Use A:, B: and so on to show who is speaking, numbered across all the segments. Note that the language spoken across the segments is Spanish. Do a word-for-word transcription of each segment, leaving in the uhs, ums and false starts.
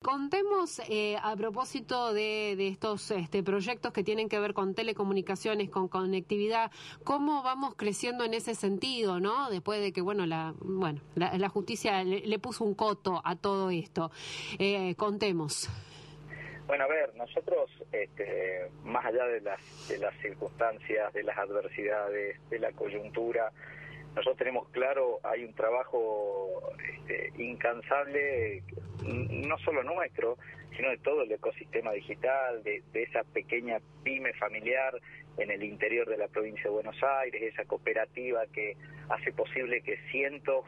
A: contemos eh, a propósito de, de estos este, proyectos que tienen que ver con telecomunicaciones, con conectividad, cómo vamos creciendo en ese sentido, ¿no? Después de que, bueno, la bueno la, la justicia le, le puso un coto a todo esto. Eh, contemos.
B: Bueno, a ver, nosotros, este, más allá de las, de las circunstancias, de las adversidades, de la coyuntura, nosotros tenemos claro, hay un trabajo este, incansable, no solo nuestro, sino de todo el ecosistema digital, de, de esa pequeña pyme familiar en el interior de la provincia de Buenos Aires, esa cooperativa que hace posible que cientos,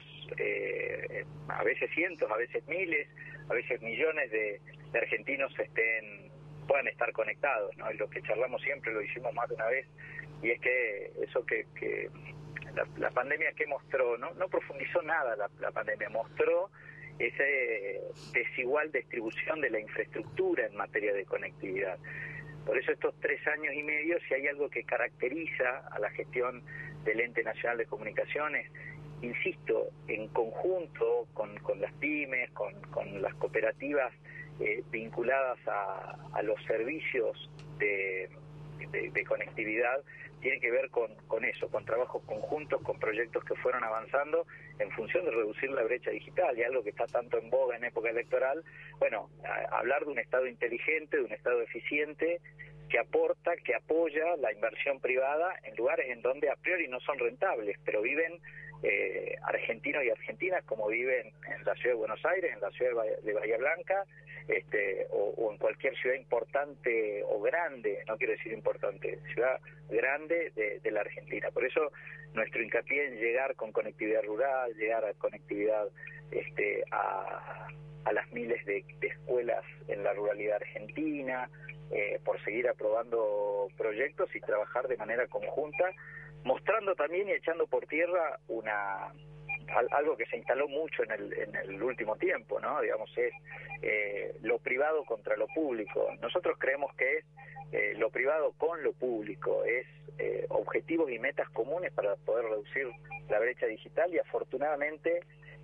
B: eh, a veces cientos, a veces miles, a veces millones de, de argentinos estén puedan estar conectados, ¿no? Y lo que charlamos siempre, lo hicimos más de una vez, y es que eso que... que La, la pandemia que mostró, no, no profundizó nada la, la pandemia, mostró esa desigual distribución de la infraestructura en materia de conectividad. Por eso estos tres años y medio, si hay algo que caracteriza a la gestión del Ente Nacional de Comunicaciones, insisto, en conjunto con, con las pymes, con, con las cooperativas eh, vinculadas a, a los servicios de, de, de conectividad, tiene que ver con, con eso, con trabajos conjuntos, con proyectos que fueron avanzando en función de reducir la brecha digital, y algo que está tanto en boga en época electoral. Bueno, a, hablar de un Estado inteligente, de un Estado eficiente, que aporta, que apoya la inversión privada en lugares en donde a priori no son rentables, pero viven eh, argentinos y argentinas como viven en la ciudad de Buenos Aires, en la ciudad de Bahía, de Bahía Blanca, este, o, o en cualquier ciudad importante o grande, no quiero decir importante, ciudad grande de, de la Argentina. Por eso nuestro hincapié en llegar con conectividad rural, llegar a conectividad este, a, a las miles de, de escuelas en la ruralidad argentina, eh, por seguir aprobando proyectos y trabajar de manera conjunta, mostrando también y echando por tierra una algo que se instaló mucho en el, en el último tiempo, ¿no? Digamos, es eh, lo privado contra lo público. Nosotros creemos que es eh, lo privado con lo público, es eh, objetivos y metas comunes para poder reducir la brecha digital, y afortunadamente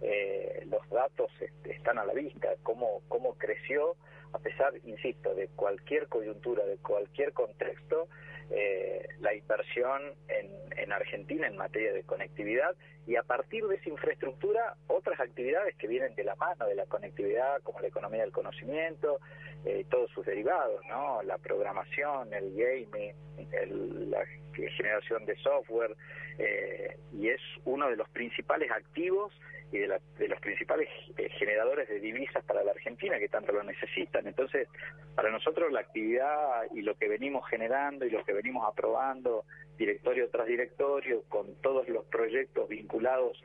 B: eh, los datos este, están a la vista, cómo, cómo creció, a pesar, insisto, de cualquier coyuntura, de cualquier contexto, eh, la inversión en, en Argentina en materia de conectividad, y a partir de esa infraestructura otras actividades que vienen de la mano de la conectividad, como la economía del conocimiento, eh, todos sus derivados, ¿no? La programación, el gaming, el, la generación de software, eh, y es uno de los principales activos y de, la, de los principales eh, generadores de divisas para la Argentina, que tanto lo necesitan. Entonces, para nosotros la actividad y lo que venimos generando y lo que venimos aprobando, directorio tras directorio, con todos los proyectos vinculados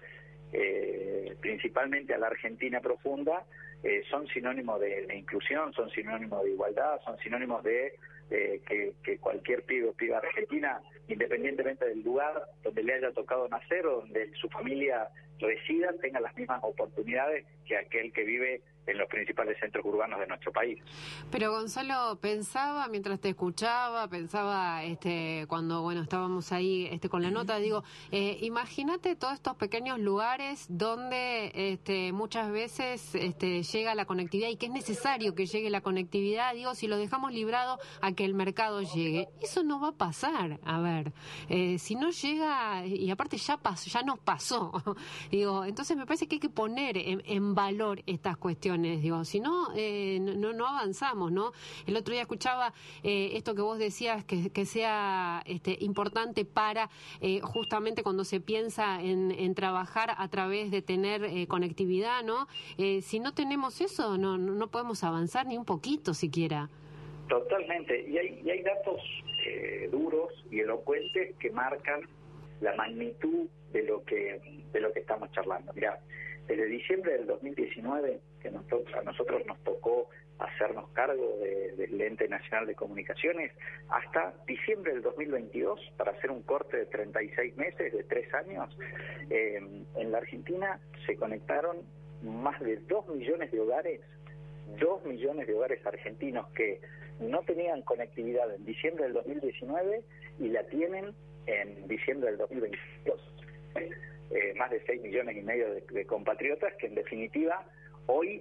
B: eh, principalmente a la Argentina profunda, eh, son sinónimos de, de inclusión, son sinónimos de igualdad, son sinónimos de eh, que, que cualquier pibe o piba argentina, independientemente del lugar donde le haya tocado nacer o donde su familia resida, tenga las mismas oportunidades que aquel que vive en los principales centros urbanos de nuestro país.
A: Pero Gonzalo, pensaba mientras te escuchaba, pensaba este cuando bueno estábamos ahí este con la nota, digo, eh, imagínate todos estos pequeños lugares donde este muchas veces este llega la conectividad, y que es necesario que llegue la conectividad, digo, si lo dejamos librado a que el mercado llegue, eso no va a pasar. A ver, eh, si no llega, y aparte ya pasó, ya nos pasó, digo, entonces me parece que hay que poner en, en valor estas cuestiones. Digo, si no, eh, no, no avanzamos, ¿no? El otro día escuchaba eh, esto que vos decías, que, que sea este, importante para eh, justamente cuando se piensa en, en trabajar a través de tener eh, conectividad, ¿no? Eh, si no tenemos eso, no, no podemos avanzar ni un poquito siquiera.
B: Totalmente, y hay, y hay datos eh, duros y elocuentes que marcan la magnitud de lo que de lo que estamos charlando. Mirá, desde diciembre del dos mil diecinueve, que nosotros, a nosotros nos tocó hacernos cargo de, del Ente Nacional de Comunicaciones, hasta diciembre del dos mil veintidós, para hacer un corte de treinta y seis meses, de tres años, eh, en la Argentina se conectaron más de dos millones de hogares, dos millones de hogares argentinos que no tenían conectividad en diciembre del dos mil diecinueve y la tienen en diciembre del dos mil veintidós. Eh, más de seis millones y medio de, de compatriotas que en definitiva hoy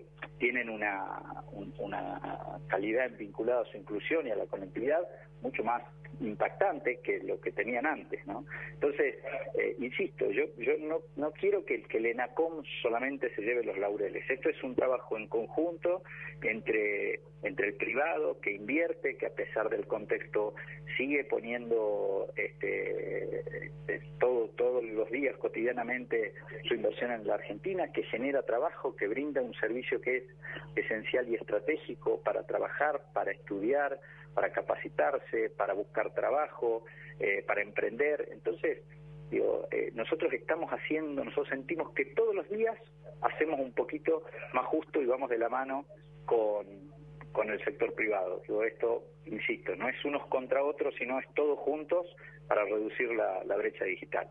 B: tienen una, un, una calidad vinculada a su inclusión y a la conectividad mucho más impactante que lo que tenían antes, ¿no? Entonces, eh, insisto, yo yo no no quiero que, que el ENACOM solamente se lleve los laureles. Esto es un trabajo en conjunto entre entre el privado que invierte, que a pesar del contexto sigue poniendo este todo todos los días cotidianamente su inversión en la Argentina, que genera trabajo, que brinda un servicio que es esencial y estratégico para trabajar, para estudiar, para capacitarse, para buscar trabajo, eh, para emprender. Entonces, digo, eh, nosotros estamos haciendo, nosotros sentimos que todos los días hacemos un poquito más justo y vamos de la mano con, con el sector privado. Digo, esto, insisto, no es unos contra otros, sino es todos juntos para reducir la, la brecha digital.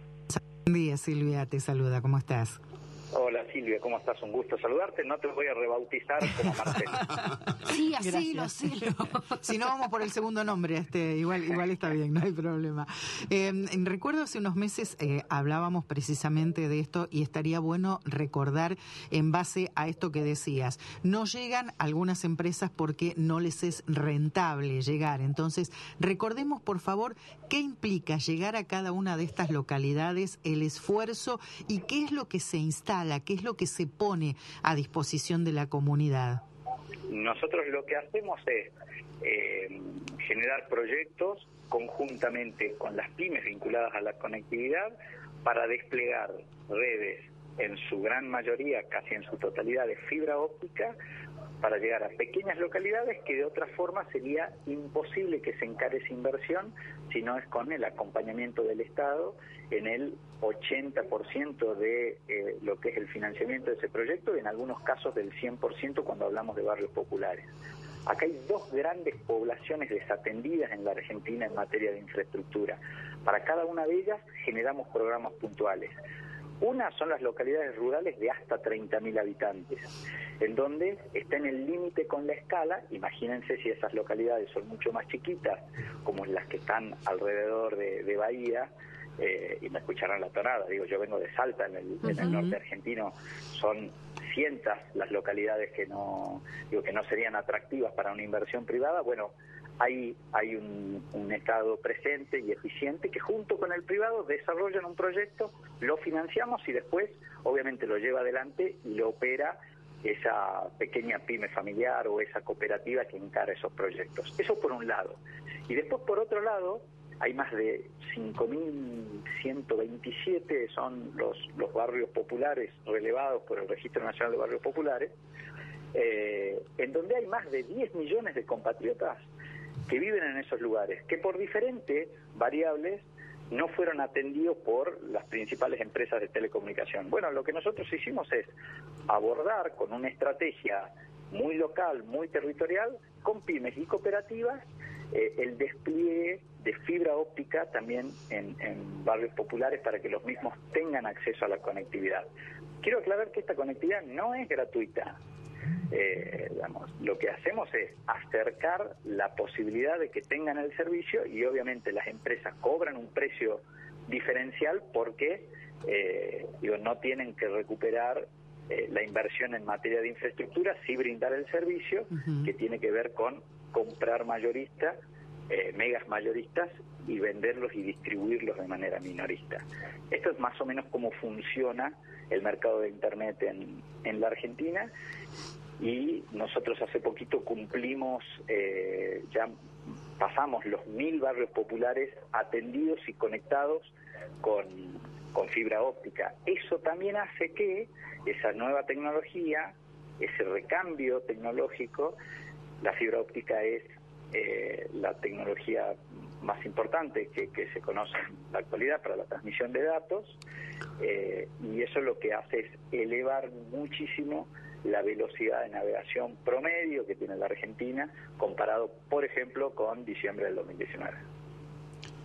C: Buen día, Silvia, te saluda, ¿cómo estás?
B: Hola Silvia, ¿cómo estás? Un gusto saludarte. No te voy a rebautizar como Marcela.
A: Sí, así lo sé.
C: Si no, vamos por el segundo nombre, este igual igual está bien, no hay problema. Eh, recuerdo hace unos meses eh, hablábamos precisamente de esto y estaría bueno recordar en base a esto que decías. No llegan algunas empresas porque no les es rentable llegar. Entonces, recordemos por favor qué implica llegar a cada una de estas localidades, el esfuerzo y qué es lo que se instala, qué es lo que se pone a disposición de la comunidad.
B: Nosotros lo que hacemos es eh, generar proyectos conjuntamente con las pymes vinculadas a la conectividad para desplegar redes en su gran mayoría, casi en su totalidad, de fibra óptica, para llegar a pequeñas localidades que de otra forma sería imposible que se encare esa inversión si no es con el acompañamiento del Estado en el ochenta por ciento de eh, lo que es el financiamiento de ese proyecto y en algunos casos del cien por ciento cuando hablamos de barrios populares. Acá hay dos grandes poblaciones desatendidas en la Argentina en materia de infraestructura. Para cada una de ellas generamos programas puntuales. Una son las localidades rurales de hasta treinta mil habitantes, en donde está en el límite con la escala. Imagínense si esas localidades son mucho más chiquitas, como las que están alrededor de, de Bahía, eh, y me escucharán la tonada, digo, yo vengo de Salta, en el, uh-huh. en el norte argentino, son cientos las localidades que no, digo, que no serían atractivas para una inversión privada. Bueno, hay, hay un, un Estado presente y eficiente que junto con el privado desarrollan un proyecto, lo financiamos y después obviamente lo lleva adelante y lo opera esa pequeña pyme familiar o esa cooperativa que encara esos proyectos. Eso por un lado. Y después por otro lado hay más de cinco mil ciento veintisiete son los, los barrios populares relevados por el Registro Nacional de Barrios Populares, eh, en donde hay más de diez millones de compatriotas que viven en esos lugares, que por diferentes variables no fueron atendidos por las principales empresas de telecomunicación. Bueno, lo que nosotros hicimos es abordar con una estrategia muy local, muy territorial, con pymes y cooperativas, eh, el despliegue de fibra óptica también en, en barrios populares para que los mismos tengan acceso a la conectividad. Quiero aclarar que esta conectividad no es gratuita. Eh, digamos, lo que hacemos es acercar la posibilidad de que tengan el servicio y obviamente las empresas cobran un precio diferencial porque eh, digo, no tienen que recuperar eh, la inversión en materia de infraestructura, sí brindar el servicio, uh-huh. que tiene que ver con comprar mayoristas, eh, megas mayoristas y venderlos y distribuirlos de manera minorista. Esto es más o menos cómo funciona el mercado de Internet en, en la Argentina. Y nosotros hace poquito cumplimos, eh, ya pasamos los mil barrios populares atendidos y conectados con, con fibra óptica. Eso también hace que esa nueva tecnología, ese recambio tecnológico, la fibra óptica es eh, la tecnología más importante que, que se conoce en la actualidad para la transmisión de datos, eh, y eso lo que hace es elevar muchísimo la velocidad de navegación promedio que tiene la Argentina comparado, por ejemplo, con diciembre del dos mil diecinueve.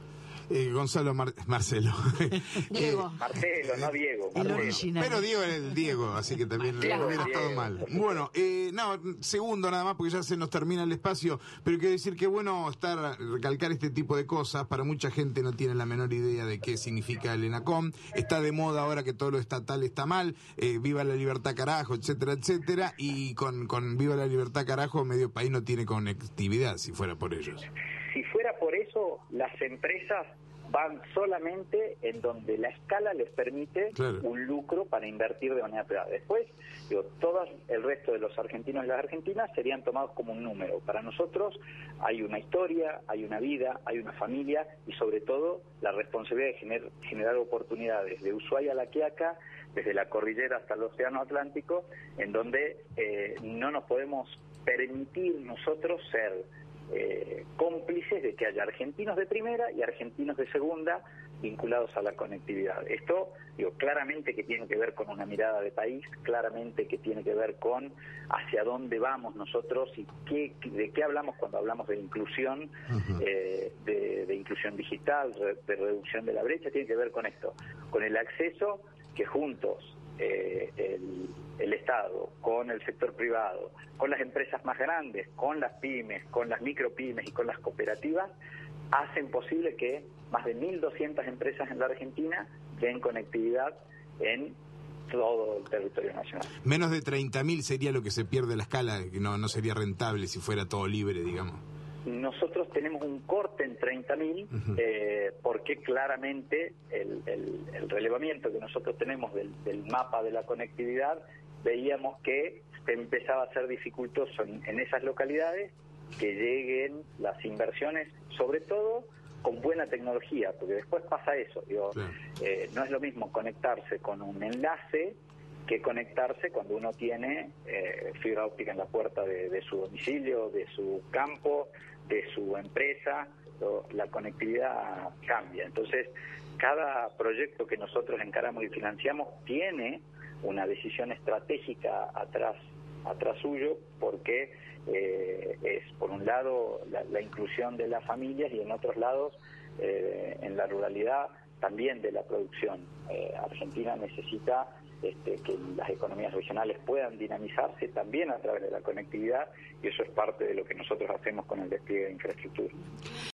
D: Eh, Gonzalo Mar Marcelo.
A: Diego.
B: Marcelo, no Diego.
C: El
B: Marcelo.
C: original.
D: Pero Diego era el Diego, así que también
B: Diego,
D: hubiera
B: Diego.
D: estado mal. Bueno, eh, no, segundo nada más, porque ya se nos termina el espacio, pero quiero decir que bueno estar, recalcar este tipo de cosas. Para mucha gente no tiene la menor idea de qué significa el ENACOM. Está de moda ahora que todo lo estatal está mal. Eh, viva la libertad carajo, etcétera, etcétera. Y con, con Viva la libertad carajo, medio país no tiene conectividad, si fuera por ellos.
B: Si fuera por eso, las empresas van solamente en donde la escala les permite
D: Claro.
B: un lucro para invertir de manera privada. Después, digo, todo el resto de los argentinos y las argentinas serían tomados como un número. Para nosotros hay una historia, hay una vida, hay una familia y sobre todo la responsabilidad de gener, generar oportunidades de Ushuaia a La Quiaca, desde la cordillera hasta el océano Atlántico, en donde eh, no nos podemos permitir nosotros ser Eh, cómplices de que haya argentinos de primera y argentinos de segunda vinculados a la conectividad. Esto, digo, claramente que tiene que ver con una mirada de país, claramente que tiene que ver con hacia dónde vamos nosotros y qué, de qué hablamos cuando hablamos de inclusión, uh-huh. eh, de, de inclusión digital, de reducción de la brecha, tiene que ver con esto, con el acceso que juntos Eh, el, el Estado, con el sector privado, con las empresas más grandes, con las pymes, con las micropymes y con las cooperativas, hacen posible que más de mil doscientas empresas en la Argentina den conectividad en todo el territorio nacional.
D: Menos de treinta mil sería lo que se pierde la escala, que no, no sería rentable si fuera todo libre, digamos.
B: Nosotros tenemos un corte en treinta mil, uh-huh. eh, porque claramente el, el, el relevamiento que nosotros tenemos del, del mapa de la conectividad, veíamos que empezaba a ser dificultoso en, en esas localidades que lleguen las inversiones, sobre todo con buena tecnología, porque después pasa eso, digo, sí. eh, no es lo mismo conectarse con un enlace que conectarse cuando uno tiene eh, fibra óptica en la puerta de, de su domicilio, de su campo, de su empresa. La conectividad cambia. Entonces, cada proyecto que nosotros encaramos y financiamos tiene una decisión estratégica atrás, atrás suyo, porque eh, es, por un lado, la, la inclusión de las familias y en otros lados, eh, en la ruralidad, también de la producción. Eh, Argentina necesita Este, que las economías regionales puedan dinamizarse también a través de la conectividad, y eso es parte de lo que nosotros hacemos con el despliegue de infraestructura.